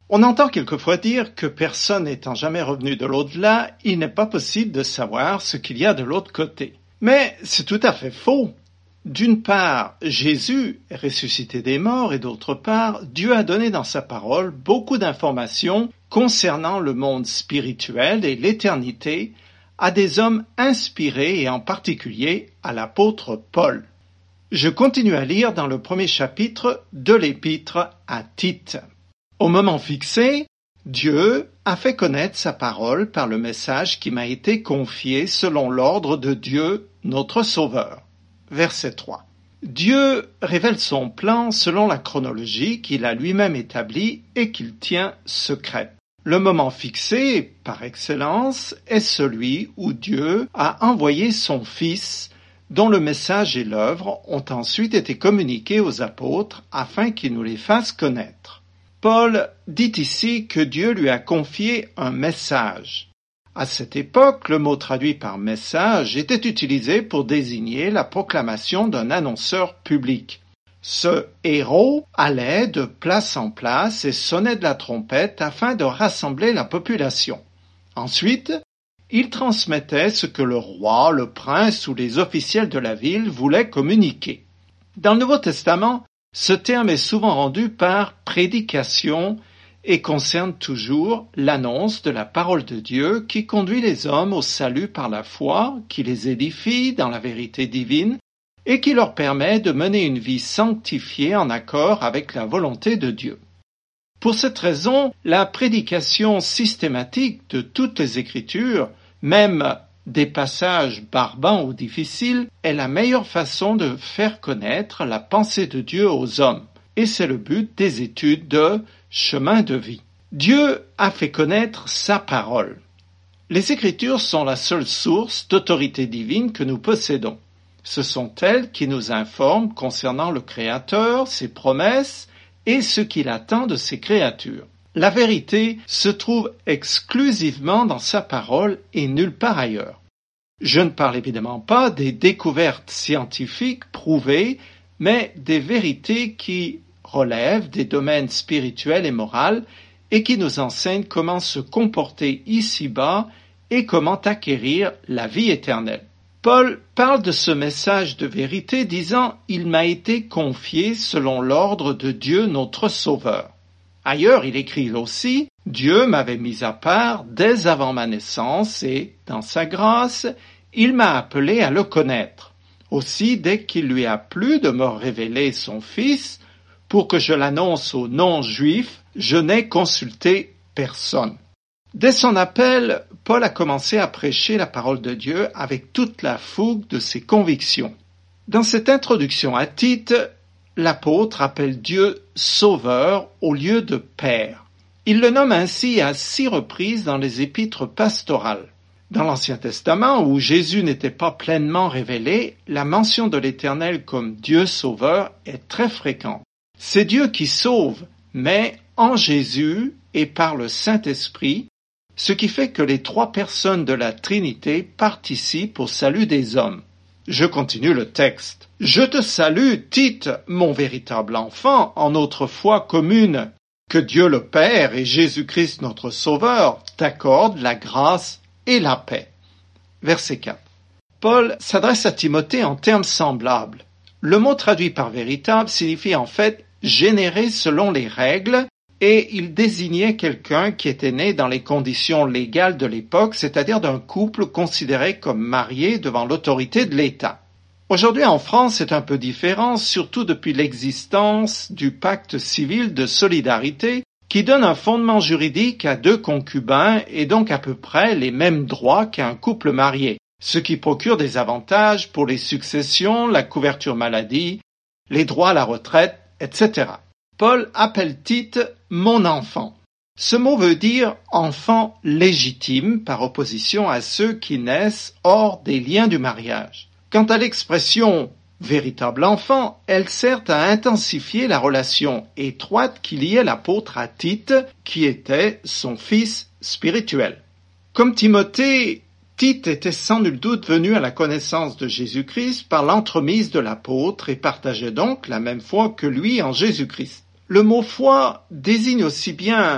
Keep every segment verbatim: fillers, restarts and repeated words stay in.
On entend quelquefois dire que personne n'étant jamais revenu de l'au-delà, il n'est pas possible de savoir ce qu'il y a de l'autre côté. Mais c'est tout à fait faux. D'une part, Jésus est ressuscité des morts et d'autre part, Dieu a donné dans sa parole beaucoup d'informations concernant le monde spirituel et l'éternité à des hommes inspirés et en particulier à l'apôtre Paul. Je continue à lire dans le premier chapitre de l'épître à Tite. Au moment fixé, Dieu a fait connaître sa parole par le message qui m'a été confié selon l'ordre de Dieu, notre Sauveur. Verset trois. Dieu révèle son plan selon la chronologie qu'il a lui-même établie et qu'il tient secrète. Le moment fixé, par excellence, est celui où Dieu a envoyé son Fils, dont le message et l'œuvre ont ensuite été communiqués aux apôtres afin qu'ils nous les fassent connaître. Paul dit ici que Dieu lui a confié un message. À cette époque, le mot traduit par message était utilisé pour désigner la proclamation d'un annonceur public. Ce héros allait de place en place et sonnait de la trompette afin de rassembler la population. Ensuite, il transmettait ce que le roi, le prince ou les officiels de la ville voulaient communiquer. Dans le Nouveau Testament, ce terme est souvent rendu par prédication et concerne toujours l'annonce de la parole de Dieu qui conduit les hommes au salut par la foi, qui les édifie dans la vérité divine et qui leur permet de mener une vie sanctifiée en accord avec la volonté de Dieu. Pour cette raison, la prédication systématique de toutes les Écritures, même des passages barbants ou difficiles, est la meilleure façon de faire connaître la pensée de Dieu aux hommes. Et c'est le but des études de chemin de vie. Dieu a fait connaître sa parole. Les Écritures sont la seule source d'autorité divine que nous possédons. Ce sont elles qui nous informent concernant le Créateur, ses promesses et ce qu'il attend de ses créatures. La vérité se trouve exclusivement dans sa parole et nulle part ailleurs. Je ne parle évidemment pas des découvertes scientifiques prouvées, mais des vérités qui relèvent des domaines spirituels et moraux et qui nous enseignent comment se comporter ici-bas et comment acquérir la vie éternelle. Paul parle de ce message de vérité disant « Il m'a été confié selon l'ordre de Dieu notre Sauveur ». Ailleurs, il écrit aussi « Dieu m'avait mis à part dès avant ma naissance et, dans sa grâce, il m'a appelé à le connaître. Aussi, dès qu'il lui a plu de me révéler son Fils, pour que je l'annonce aux non-juifs, je n'ai consulté personne. » Dès son appel, Paul a commencé à prêcher la parole de Dieu avec toute la fougue de ses convictions. Dans cette introduction à Tite, l'apôtre appelle Dieu Sauveur au lieu de Père. Il le nomme ainsi à six reprises dans les épîtres pastorales. Dans l'Ancien Testament, où Jésus n'était pas pleinement révélé, la mention de l'Éternel comme Dieu Sauveur est très fréquente. C'est Dieu qui sauve, mais en Jésus et par le Saint-Esprit, ce qui fait que les trois personnes de la Trinité participent au salut des hommes. Je continue le texte. « Je te salue, Tite, mon véritable enfant, en notre foi commune. Que Dieu le Père et Jésus-Christ notre Sauveur t'accordent la grâce et la paix. » Verset quatre. Paul s'adresse à Timothée en termes semblables. Le mot traduit par véritable signifie en fait générer selon les règles et il désignait quelqu'un qui était né dans les conditions légales de l'époque, c'est-à-dire d'un couple considéré comme marié devant l'autorité de l'État. Aujourd'hui en France, c'est un peu différent, surtout depuis l'existence du pacte civil de solidarité qui donne un fondement juridique à deux concubins et donc à peu près les mêmes droits qu'un couple marié, ce qui procure des avantages pour les successions, la couverture maladie, les droits à la retraite, et cetera. Paul appelle Tite « mon enfant ». Ce mot veut dire « enfant légitime » par opposition à ceux qui naissent hors des liens du mariage. Quant à l'expression « véritable enfant », elle sert à intensifier la relation étroite qui liait l'apôtre à Tite, qui était son fils spirituel. Comme Timothée, Tite était sans nul doute venu à la connaissance de Jésus-Christ par l'entremise de l'apôtre et partageait donc la même foi que lui en Jésus-Christ. Le mot foi désigne aussi bien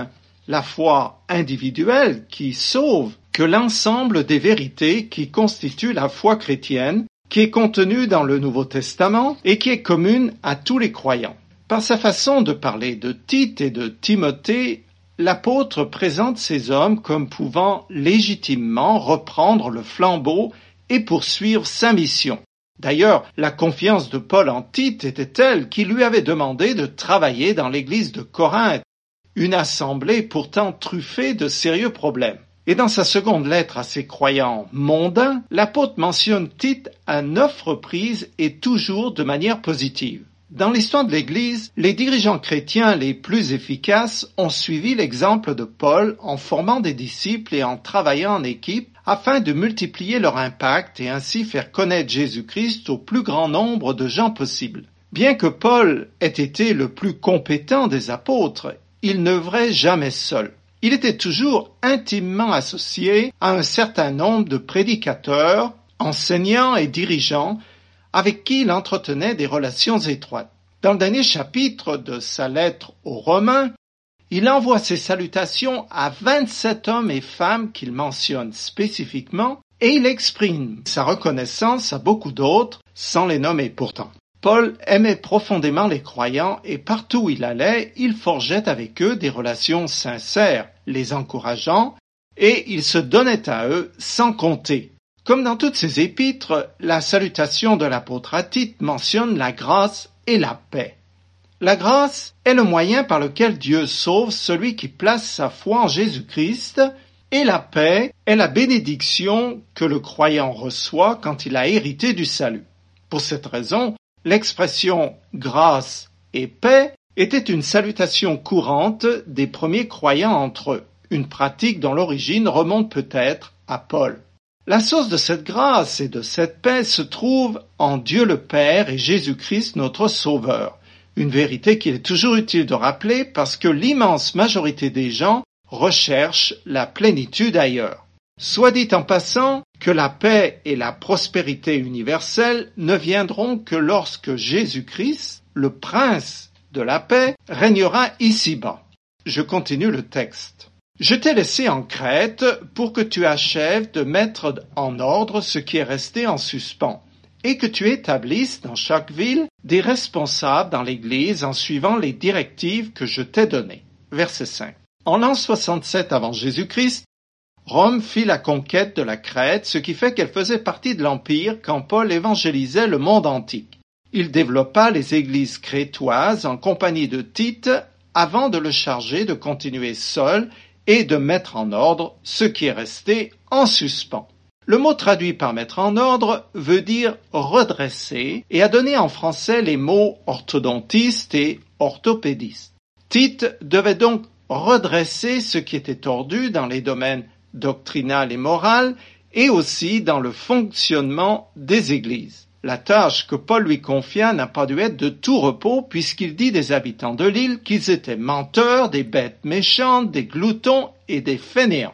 la foi individuelle qui sauve que l'ensemble des vérités qui constituent la foi chrétienne, qui est contenue dans le Nouveau Testament et qui est commune à tous les croyants. Par sa façon de parler de Tite et de Timothée, l'apôtre présente ces hommes comme pouvant légitimement reprendre le flambeau et poursuivre sa mission. D'ailleurs, la confiance de Paul en Tite était telle qu'il lui avait demandé de travailler dans l'église de Corinthe, une assemblée pourtant truffée de sérieux problèmes. Et dans sa seconde lettre à ses croyants mondains, l'apôtre mentionne Tite à neuf reprises et toujours de manière positive. Dans l'histoire de l'Église, les dirigeants chrétiens les plus efficaces ont suivi l'exemple de Paul en formant des disciples et en travaillant en équipe afin de multiplier leur impact et ainsi faire connaître Jésus-Christ au plus grand nombre de gens possible. Bien que Paul ait été le plus compétent des apôtres, il n'œuvrait jamais seul. Il était toujours intimement associé à un certain nombre de prédicateurs, enseignants et dirigeants avec qui il entretenait des relations étroites. Dans le dernier chapitre de sa lettre aux Romains, il envoie ses salutations à vingt-sept hommes et femmes qu'il mentionne spécifiquement et il exprime sa reconnaissance à beaucoup d'autres sans les nommer pourtant. Paul aimait profondément les croyants et partout où il allait, il forgeait avec eux des relations sincères, les encourageant, et il se donnait à eux sans compter. Comme dans toutes ses épîtres, la salutation de l'apôtre à Tite mentionne la grâce et la paix. La grâce est le moyen par lequel Dieu sauve celui qui place sa foi en Jésus-Christ, et la paix est la bénédiction que le croyant reçoit quand il a hérité du salut. Pour cette raison, l'expression « grâce » et « paix » était une salutation courante des premiers croyants entre eux, une pratique dont l'origine remonte peut-être à Paul. La source de cette grâce et de cette paix se trouve en Dieu le Père et Jésus-Christ notre Sauveur, une vérité qu'il est toujours utile de rappeler parce que l'immense majorité des gens recherchent la plénitude ailleurs. Soit dit en passant que la paix et la prospérité universelle ne viendront que lorsque Jésus-Christ, le prince de la paix, régnera ici-bas. Je continue le texte. Je t'ai laissé en Crète pour que tu achèves de mettre en ordre ce qui est resté en suspens, et que tu établisses dans chaque ville des responsables dans l'Église en suivant les directives que je t'ai données. Verset cinq. En l'an soixante-sept avant Jésus-Christ, Rome fit la conquête de la Crète, ce qui fait qu'elle faisait partie de l'Empire quand Paul évangélisait le monde antique. Il développa les églises crétoises en compagnie de Tite avant de le charger de continuer seul et de mettre en ordre ce qui est resté en suspens. Le mot traduit par mettre en ordre veut dire redresser et a donné en français les mots orthodontiste et orthopédiste. Tite devait donc redresser ce qui était tordu dans les domaines doctrinal et moral et aussi dans le fonctionnement des églises. La tâche que Paul lui confia n'a pas dû être de tout repos puisqu'il dit des habitants de l'île qu'ils étaient menteurs, des bêtes méchantes, des gloutons et des fainéants.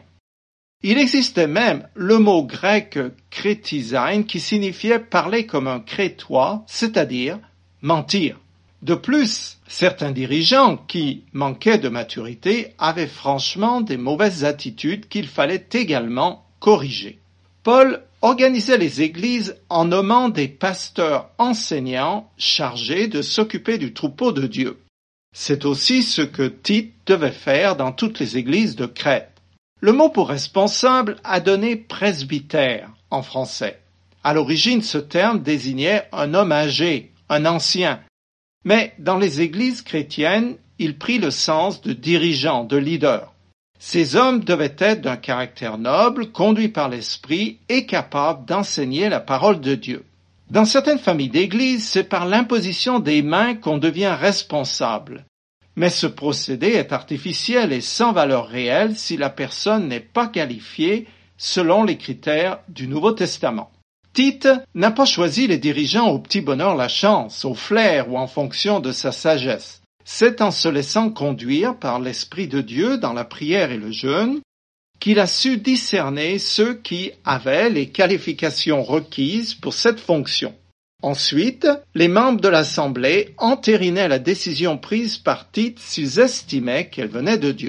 Il existait même le mot grec krétisain qui signifiait parler comme un crétois, c'est-à-dire mentir. De plus, certains dirigeants qui manquaient de maturité avaient franchement des mauvaises attitudes qu'il fallait également corriger. Paul organisait les églises en nommant des pasteurs enseignants chargés de s'occuper du troupeau de Dieu. C'est aussi ce que Tite devait faire dans toutes les églises de Crète. Le mot pour responsable a donné presbytère en français. À l'origine, ce terme désignait un homme âgé, un ancien. Mais dans les églises chrétiennes, il prit le sens de dirigeant, de leader. Ces hommes devaient être d'un caractère noble, conduits par l'esprit et capables d'enseigner la parole de Dieu. Dans certaines familles d'église, c'est par l'imposition des mains qu'on devient responsable. Mais ce procédé est artificiel et sans valeur réelle si la personne n'est pas qualifiée selon les critères du Nouveau Testament. Tite n'a pas choisi les dirigeants au petit bonheur la chance, au flair ou en fonction de sa sagesse. C'est en se laissant conduire par l'Esprit de Dieu dans la prière et le jeûne qu'il a su discerner ceux qui avaient les qualifications requises pour cette fonction. Ensuite, les membres de l'Assemblée entérinaient la décision prise par Tite s'ils estimaient qu'elle venait de Dieu.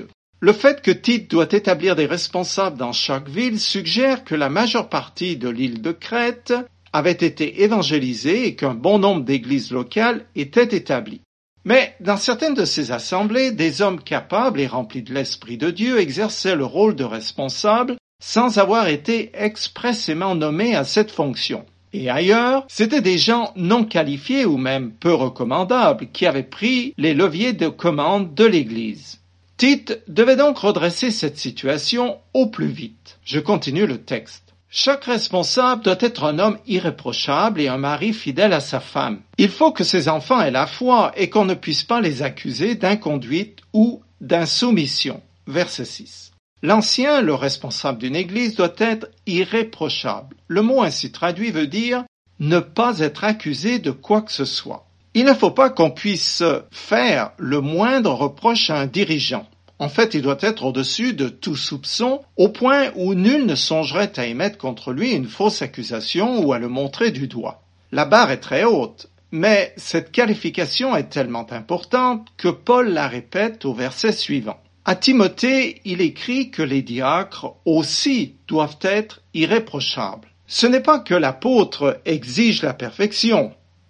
Le fait que Tite doit établir des responsables dans chaque ville suggère que la majeure partie de l'île de Crète avait été évangélisée et qu'un bon nombre d'églises locales étaient établies. Mais dans certaines de ces assemblées, des hommes capables et remplis de l'Esprit de Dieu exerçaient le rôle de responsables sans avoir été expressément nommés à cette fonction. Et ailleurs, c'étaient des gens non qualifiés ou même peu recommandables qui avaient pris les leviers de commande de l'Église. Tite devait donc redresser cette situation au plus vite. Je continue le texte. Chaque responsable doit être un homme irréprochable et un mari fidèle à sa femme. Il faut que ses enfants aient la foi et qu'on ne puisse pas les accuser d'inconduite ou d'insoumission. Verset six. L'ancien, le responsable d'une église, doit être irréprochable. Le mot ainsi traduit veut dire ne pas être accusé de quoi que ce soit. Il ne faut pas qu'on puisse faire le moindre reproche à un dirigeant. En fait, il doit être au-dessus de tout soupçon, au point où nul ne songerait à émettre contre lui une fausse accusation ou à le montrer du doigt. La barre est très haute, mais cette qualification est tellement importante que Paul la répète au verset suivant. À Timothée, il écrit que les diacres aussi doivent être irréprochables. Ce n'est pas que l'apôtre exige la perfection.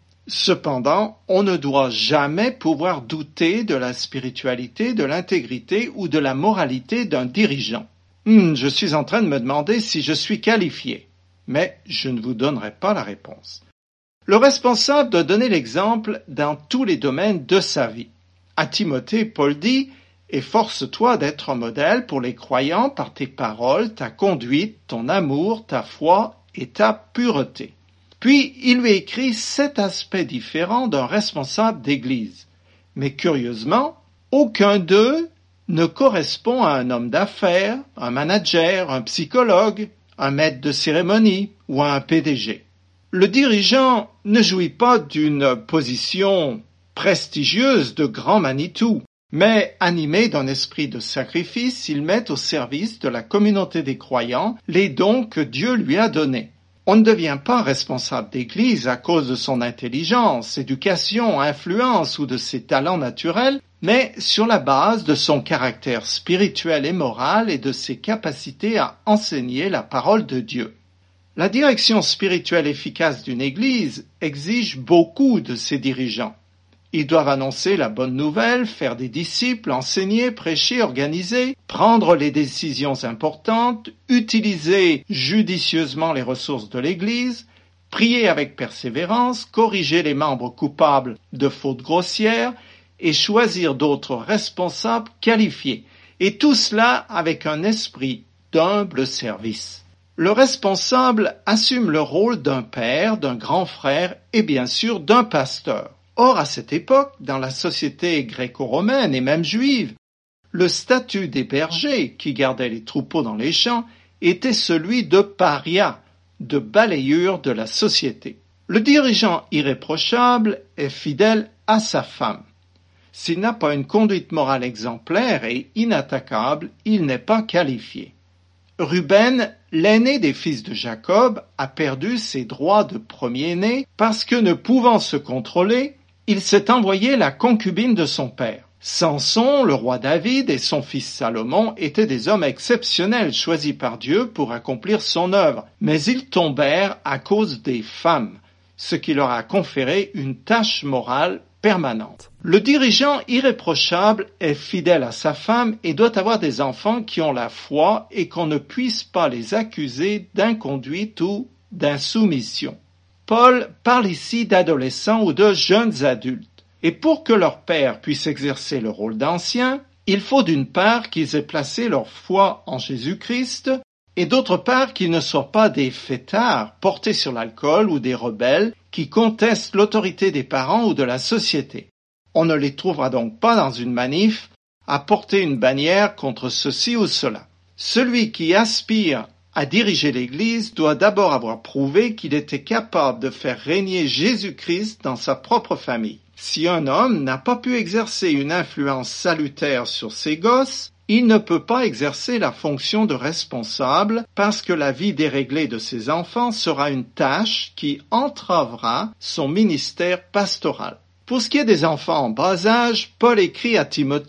Cependant, on ne doit jamais pouvoir douter de la spiritualité, de l'intégrité ou de la moralité d'un dirigeant. Hmm, je suis en train de me demander si je suis qualifié, mais je ne vous donnerai pas la réponse. Le responsable doit donner l'exemple dans tous les domaines de sa vie. À Timothée, Paul dit « Efforce-toi d'être un modèle pour les croyants par tes paroles, ta conduite, ton amour, ta foi et ta pureté. » Puis, il lui écrit sept aspects différents d'un responsable d'église. Mais curieusement, aucun d'eux ne correspond à un homme d'affaires, un manager, un psychologue, un maître de cérémonie ou à un P D G. Le dirigeant ne jouit pas d'une position prestigieuse de grand Manitou, mais animé d'un esprit de sacrifice, il met au service de la communauté des croyants les dons que Dieu lui a donnés. On ne devient pas responsable d'église à cause de son intelligence, éducation, influence ou de ses talents naturels, mais sur la base de son caractère spirituel et moral et de ses capacités à enseigner la parole de Dieu. La direction spirituelle efficace d'une église exige beaucoup de ses dirigeants. Ils doivent annoncer la bonne nouvelle, faire des disciples, enseigner, prêcher, organiser, prendre les décisions importantes, utiliser judicieusement les ressources de l'Église, prier avec persévérance, corriger les membres coupables de fautes grossières et choisir d'autres responsables qualifiés. Et tout cela avec un esprit d'humble service. Le responsable assume le rôle d'un père, d'un grand frère et bien sûr d'un pasteur. Or, à cette époque, dans la société gréco-romaine et même juive, le statut des bergers qui gardaient les troupeaux dans les champs était celui de paria, de balayeur de la société. Le dirigeant irréprochable est fidèle à sa femme. S'il n'a pas une conduite morale exemplaire et inattaquable, il n'est pas qualifié. Ruben, l'aîné des fils de Jacob, a perdu ses droits de premier-né parce que ne pouvant se contrôler, il s'est envoyé la concubine de son père. Samson, le roi David et son fils Salomon étaient des hommes exceptionnels choisis par Dieu pour accomplir son œuvre, mais ils tombèrent à cause des femmes, ce qui leur a conféré une tâche morale permanente. Le dirigeant irréprochable est fidèle à sa femme et doit avoir des enfants qui ont la foi et qu'on ne puisse pas les accuser d'inconduite ou d'insoumission. Paul parle ici d'adolescents ou de jeunes adultes. Et pour que leur père puisse exercer le rôle d'ancien, il faut d'une part qu'ils aient placé leur foi en Jésus-Christ et d'autre part qu'ils ne soient pas des fêtards portés sur l'alcool ou des rebelles qui contestent l'autorité des parents ou de la société. On ne les trouvera donc pas dans une manif à porter une bannière contre ceci ou cela. Celui qui aspire à diriger l'Église doit d'abord avoir prouvé qu'il était capable de faire régner Jésus-Christ dans sa propre famille. Si un homme n'a pas pu exercer une influence salutaire sur ses gosses, il ne peut pas exercer la fonction de responsable parce que la vie déréglée de ses enfants sera une tâche qui entravera son ministère pastoral. Pour ce qui est des enfants en bas âge, Paul écrit à Timothée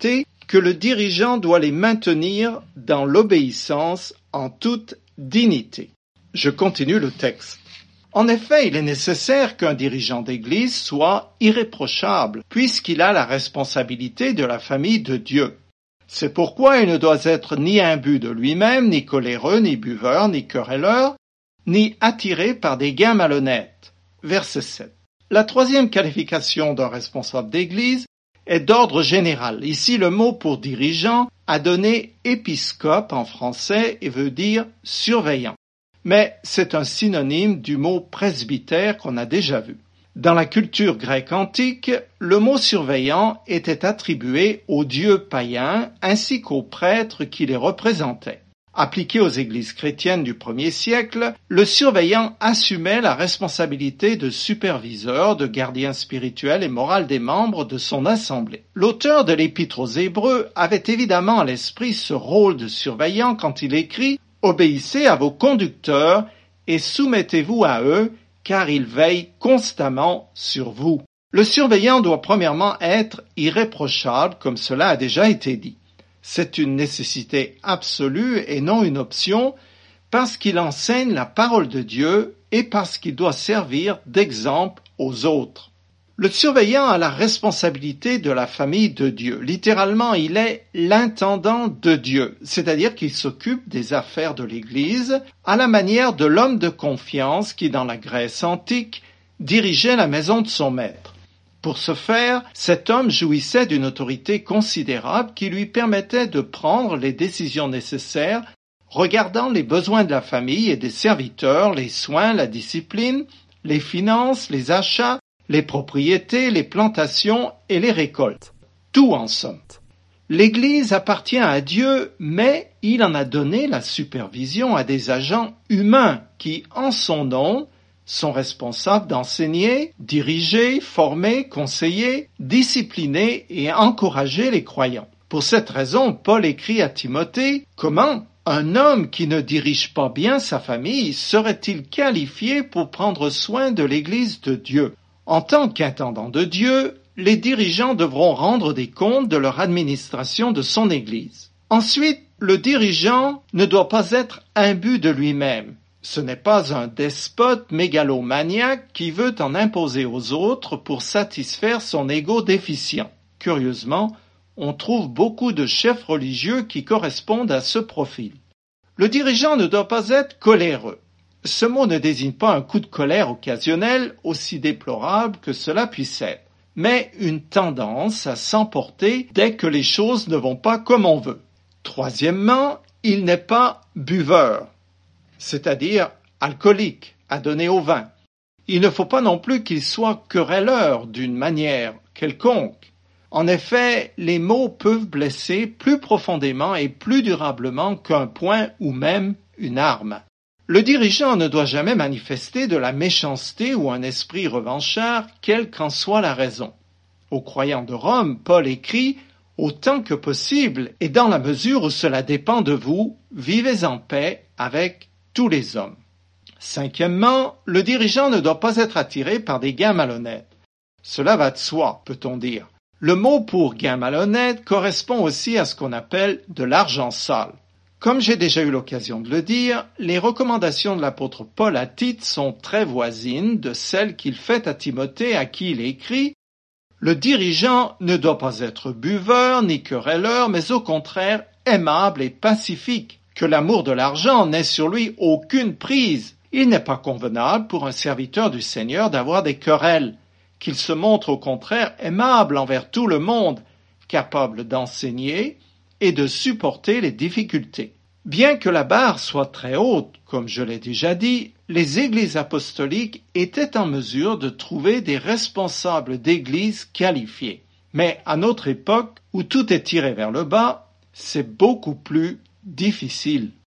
que le dirigeant doit les maintenir dans l'obéissance en toute dignité. Je continue le texte. En effet, il est nécessaire qu'un dirigeant d'Église soit irréprochable, puisqu'il a la responsabilité de la famille de Dieu. C'est pourquoi il ne doit être ni imbu de lui-même, ni coléreux, ni buveur, ni querelleur, ni attiré par des gains malhonnêtes. Verset sept. La troisième qualification d'un responsable d'Église est d'ordre général. Ici, le mot pour dirigeant a donné épiscope en français et veut dire surveillant. Mais c'est un synonyme du mot presbytère qu'on a déjà vu. Dans la culture grecque antique, le mot surveillant était attribué aux dieux païens ainsi qu'aux prêtres qui les représentaient. Appliqué aux églises chrétiennes du premier siècle, le surveillant assumait la responsabilité de superviseur, de gardien spirituel et moral des membres de son assemblée. L'auteur de l'Épître aux Hébreux avait évidemment à l'esprit ce rôle de surveillant quand il écrit « Obéissez à vos conducteurs et soumettez-vous à eux, car ils veillent constamment sur vous. » Le surveillant doit premièrement être irréprochable, comme cela a déjà été dit. C'est une nécessité absolue et non une option, parce qu'il enseigne la parole de Dieu et parce qu'il doit servir d'exemple aux autres. Le surveillant a la responsabilité de la famille de Dieu. Littéralement, il est l'intendant de Dieu, c'est-à-dire qu'il s'occupe des affaires de l'Église à la manière de l'homme de confiance qui, dans la Grèce antique, dirigeait la maison de son maître. Pour ce faire, cet homme jouissait d'une autorité considérable qui lui permettait de prendre les décisions nécessaires regardant les besoins de la famille et des serviteurs, les soins, la discipline, les finances, les achats, les propriétés, les plantations et les récoltes. Tout en somme. L'Église appartient à Dieu, mais il en a donné la supervision à des agents humains qui, en son nom, sont responsables d'enseigner, diriger, former, conseiller, discipliner et encourager les croyants. Pour cette raison, Paul écrit à Timothée « Comment un homme qui ne dirige pas bien sa famille serait-il qualifié pour prendre soin de l'Église de Dieu ?» En tant qu'intendant de Dieu, les dirigeants devront rendre des comptes de leur administration de son Église. Ensuite, le dirigeant ne doit pas être imbu de lui-même. Ce n'est pas un despote mégalomaniaque qui veut en imposer aux autres pour satisfaire son ego déficient. Curieusement, on trouve beaucoup de chefs religieux qui correspondent à ce profil. Le dirigeant ne doit pas être coléreux. Ce mot ne désigne pas un coup de colère occasionnel, aussi déplorable que cela puisse être, mais une tendance à s'emporter dès que les choses ne vont pas comme on veut. Troisièmement, il n'est pas buveur, c'est-à-dire alcoolique, à donner au vin. Il ne faut pas non plus qu'il soit querelleur d'une manière quelconque. En effet, les mots peuvent blesser plus profondément et plus durablement qu'un poing ou même une arme. Le dirigeant ne doit jamais manifester de la méchanceté ou un esprit revanchard, quelle qu'en soit la raison. Aux croyants de Rome, Paul écrit « Autant que possible, et dans la mesure où cela dépend de vous, vivez en paix avec tous les hommes. » Cinquièmement, le dirigeant ne doit pas être attiré par des gains malhonnêtes. Cela va de soi, peut-on dire. Le mot pour gain malhonnête correspond aussi à ce qu'on appelle de l'argent sale. Comme j'ai déjà eu l'occasion de le dire, les recommandations de l'apôtre Paul à Tite sont très voisines de celles qu'il fait à Timothée à qui il écrit « Le dirigeant ne doit pas être buveur ni querelleur, mais au contraire aimable et pacifique, que l'amour de l'argent n'ait sur lui aucune prise. Il n'est pas convenable pour un serviteur du Seigneur d'avoir des querelles, qu'il se montre au contraire aimable envers tout le monde, capable d'enseigner et de supporter les difficultés. » Bien que la barre soit très haute, comme je l'ai déjà dit, les églises apostoliques étaient en mesure de trouver des responsables d'églises qualifiés. Mais à notre époque, où tout est tiré vers le bas, c'est beaucoup plus difficile.